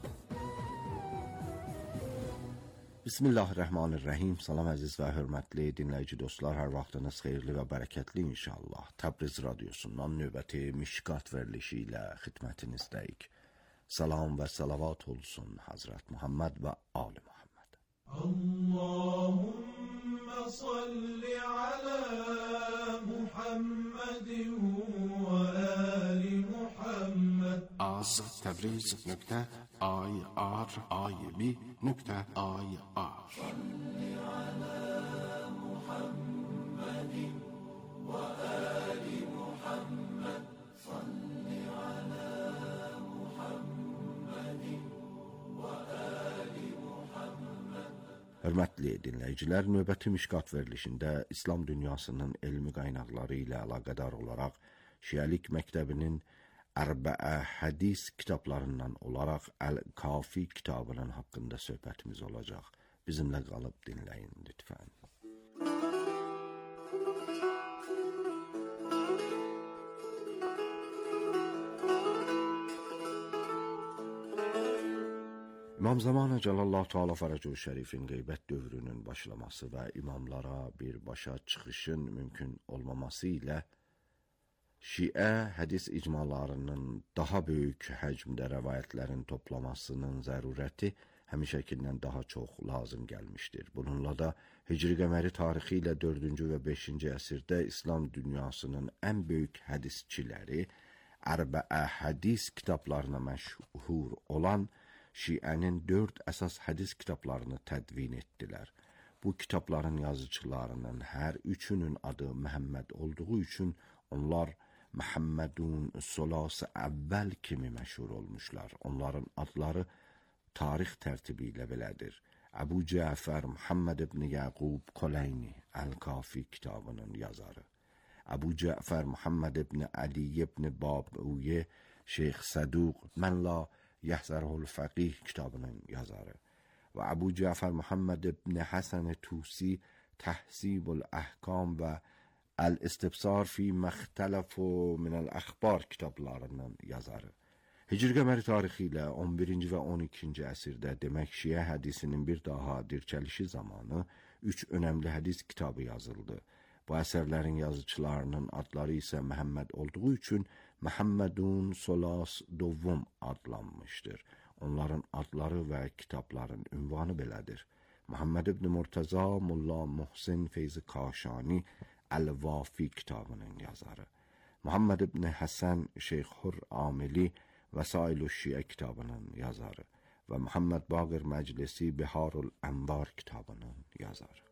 Bismillahirrahmanirrahim. Salam əziz və hörmətli dinləyici dostlar, hər vaxtınız xeyirli və bərəkətli inşallah. Təbriz radiosundan növbəti Mişkat verilişi ilə xidmətinizdəyik. Salam və salavat olsun Hazret Muhammed və Ali Muhammed. Allahümme salli ala Muhammedin və ali Muhammed. Az Təbriz nöqtə ay ar ay bi nöqtə ay ar. Salli ala Muhammedin və ali Muhammed. Salli ala Muhammedin və ali Muhammed. Hörmətli dinləyicilər, növbəti Mişkat verilişində İslam dünyasının elmi qaynaqları ilə əlaqədar olaraq Şiəlik məktəbinin Ərbəə hədis kitablarından olaraq Əl-Kafi kitabının haqqında söhbətimiz olacaq. Bizimlə qalıb dinləyin lütfən. İmam Zamanə Cəlallah Teala Fərəcü Şərifin qeybət dövrünün başlaması və imamlara birbaşa çıxışın mümkün olmaması ilə Şiə hədis icmalarının daha böyük həcmdə rəvayətlərin toplamasının zərurəti həmişəkindən daha çox lazım gəlmişdir. Bununla da Hicri qəməri tarixi ilə dördüncü və beşinci əsrdə İslam dünyasının ən böyük hədisçiləri Ərbəə hədis kitablarına məşhur olan Şiənin dörd əsas hədis kitablarını tədvin etdilər. Bu kitabların yazıcılarının hər üçünün adı Məhəmməd olduğu üçün onlar Məhəmmədun Solas-ı əvvəl kimi məşhur olmuşlar. Onların adları tarix tərtibi ilə belədir. Əbu Cəfər Muhammed ibn Yaqub Koleyni Əl-Kafi kitabının yazarı. Əbu Cəfər Muhammed ibn Ali ibn Babuye Şeyx Səduq Mən la Yəhzərhul Fəqih kitabının yazarı. Və Əbu Cəfər Muhammed ibn Həsən Tusi Təhsibul Əhkam və Əl-İstibsar fi Məxtələfu minəl Əxbar kitablarının yazarı. Hicri qəməri tarixi ilə on birinci və on ikinci əsrdə demək Şiə hədisinin bir daha dirçəlişi zamanı üç önəmli hədis kitabı yazıldı. Bu əsərlərin yazıcılarının adları isə Məhəmməd olduğu üçün Məhəmmədun Solas Dovvum adlanmışdır. Onların adları və kitabların ünvanı belədir. Məhəmməd ibn Murtaza Mulla Muhsin Feyzi Kaşani Əl-Vafi kitabının yazarı. Məhəmməd ibn Həsən Şeyx Hur Amili Vəsail-ü Şiə kitabının yazarı və Məhəmməd Baqir Məclisi Biharul Ənvar kitabının yazarı.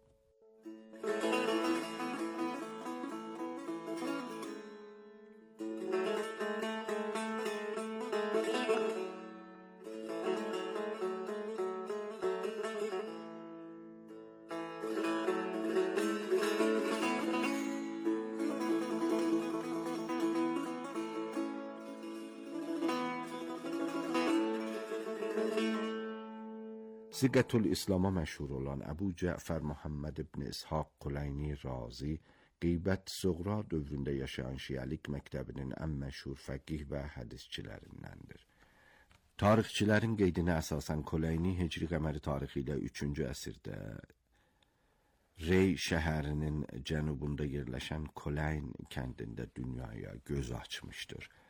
Siqətül İslam'a məşhur olan Əbu Cəfər Muhammed ibn İshaq Kuleyni Razi qeybət Suğra dövründə yaşayan Şiəlik məktəbinin ən məşhur fəqih və hədisçilərindəndir. Tarixçilərin qeydinə əsasən Kuleyni Hicri qəməri tarixi ilə üçüncü əsrdə Rey şəhərinin cənubunda yerləşən Kuleyn kəndində dünyaya göz açmışdır.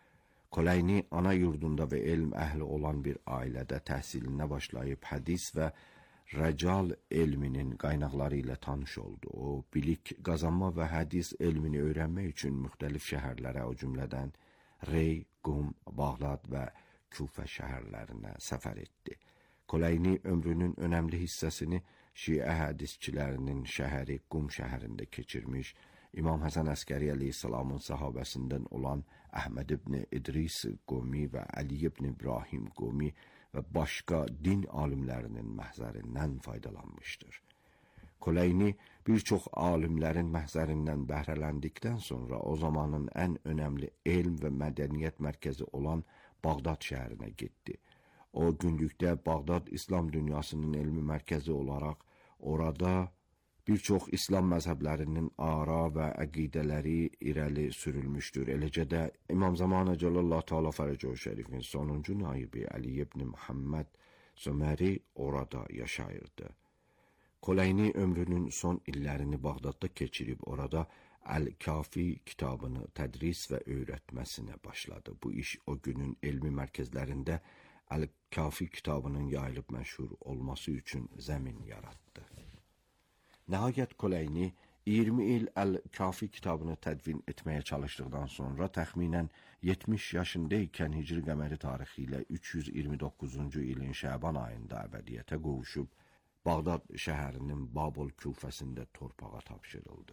Koleyni ana yurdunda ve elm ehli olan bir ailede tahsiline başlayıp hadis ve recal elminin qaynaqlarıyla tanış oldu. O, bilik qazanma ve hadis elmini öğrenmek için müxtəlif şəhərlərə, o cümlədən Rey, Qum, Bağdad və Küfə şəhərlərinə səfər etdi. Koleyni ömrünün önemli hissəsini Şiə hədisçilərinin şəhəri Qum şəhərində keçirmiş, İmam Həsən Əskəri əleyhissalamın sahabəsindən olan Əhməd ibn İdris Qumi və Ali ibn İbrahim Qumi və başqa din alimlərinin məhzərindən faydalanmışdır. Koleyni bir çox alimlərin məhzərindən bəhrələndikdən sonra o zamanın ən önəmli elm və mədəniyyət mərkəzi olan Bağdad şəhərinə getdi. O günlükdə Bağdad İslam dünyasının elmi mərkəzi olaraq orada bir çox İslam məzhəblərinin ara və əqidələri irəli sürülmüşdür. Eləcə də İmam Zamanə Cəlallah Teala Fərəcəhu Şərifin sonuncu naibi Ali ibn Muhammed Söməri orada yaşayırdı. Koleyni ömrünün son illərini Bağdadda keçirib orada Əl-Kafi kitabını tədris və öyrətməsinə başladı. Bu iş o günün elmi mərkəzlərində Əl-Kafi kitabının yayılıb məşhur olması üçün zəmin yaratdı. Nəhayət Koleyni iyirmi il Əl-Kafi kitabını tədvin etməyə çalışdıqdan sonra təxminən yetmiş yaşındaykən Hicri qəməri tarixi ilə üç yüz iyirmi doqquzuncu ilin Şəban ayında əbədiyyətə qovuşub, Bağdad şəhərinin Babol Küfəsində torpağa tapşırıldı.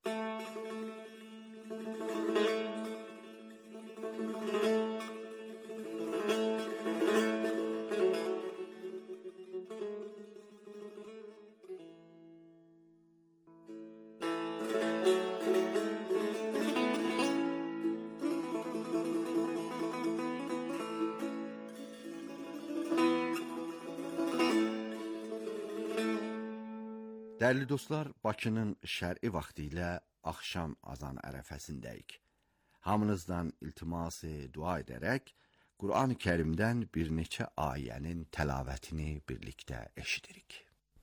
Dəyərli dostlar, Bakının şər'i vaxtı ilə axşam azan ərəfəsindəyik. Hamınızdan iltiması dua edərək, Qur'an-ı Kərimdən bir neçə ayənin təlavətini birlikdə eşidirik.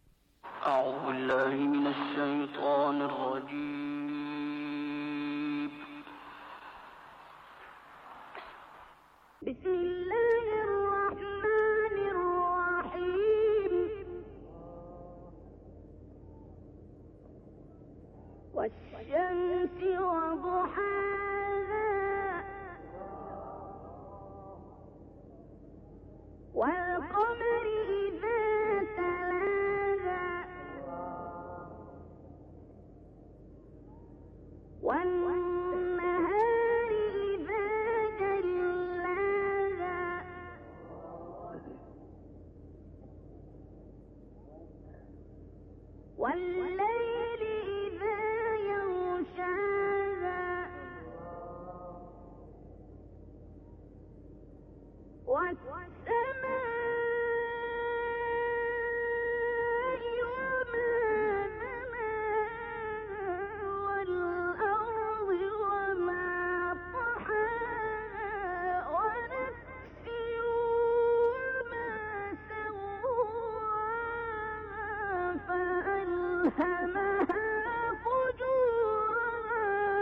Euzubillahimineşşeytanirracim. Bismillahirrahmanirrahim. والشمس وضحاها والقمر إذا تلاها والنهار إذا جلاها والليل إذا يغشاها والسماء وما بناها والأرض وما طحاها ونفس وما سواها فألهمها فجورها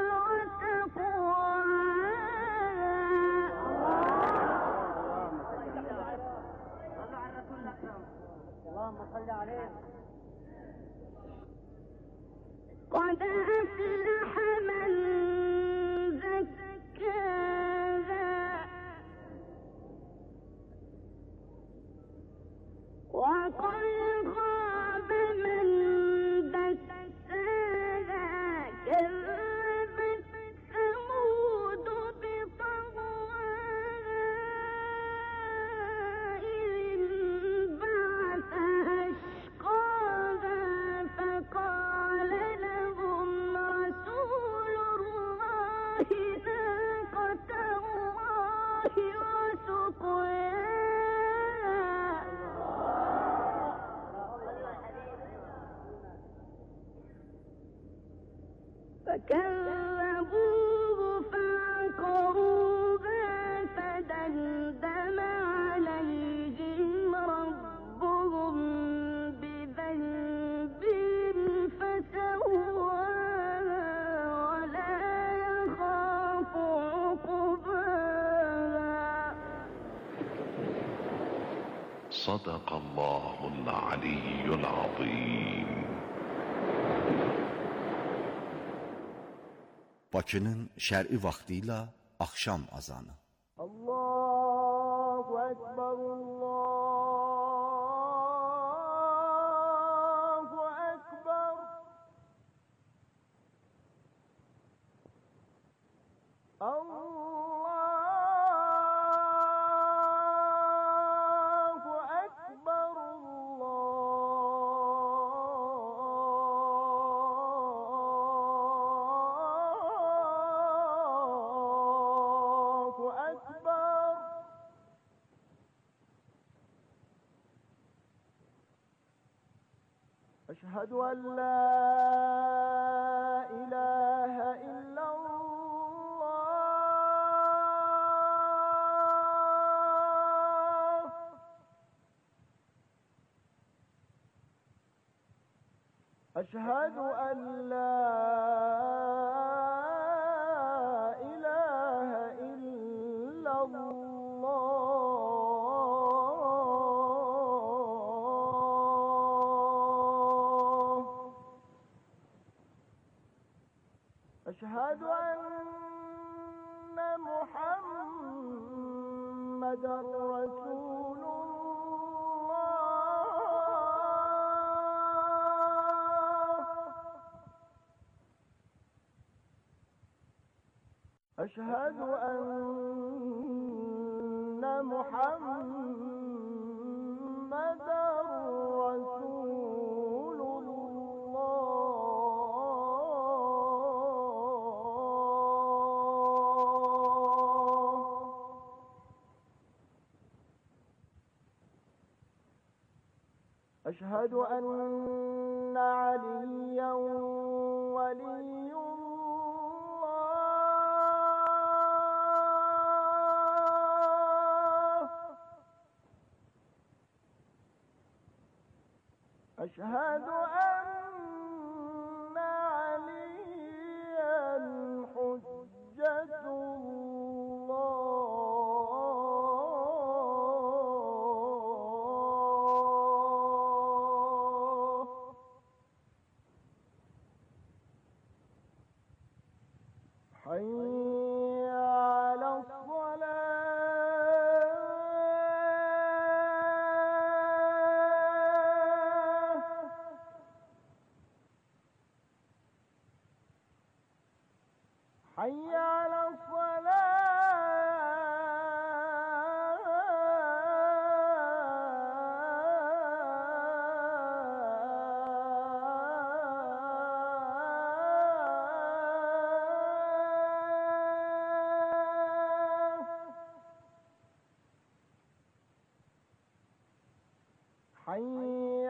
قد أفلح من زكاها وقد خاب من دساها كذبت ثمود بطغواها إذ انبعث أشقاها فقال لهم رسول الله ناقة الله وسقياها فكذبوه فعقروها فدمدم عليهم ربهم بذنبهم فسواها ولا يخاف عقباها صدق الله العلي العظيم. Bakının şər'i vaxtı ilə axşam azanı. Allahu Ekber, Allahu Ekber. Allahu Ekber, Allahu Ekber. Eşhedü en la ilahe illallah. Eşhedü en la ilahe illallah. Eşhedü enne Muhammeden Resulullah. Eşhedü enne Muhammeden Resulullah. Eşhedü enne Aliyen Veliyullah. Eşhedü enne Aliyen Hüccetullah. Hayy alâ's-salâh. Hayy alâ-s-salâh. Hayy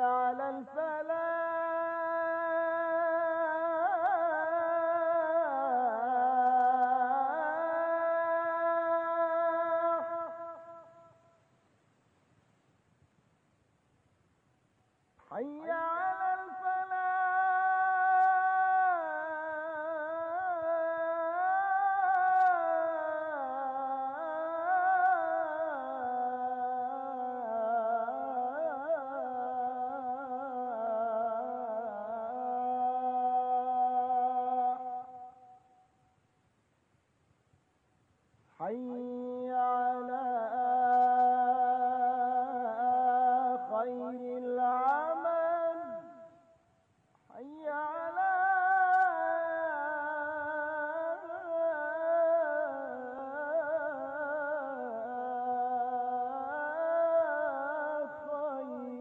alal-felâh. Hayy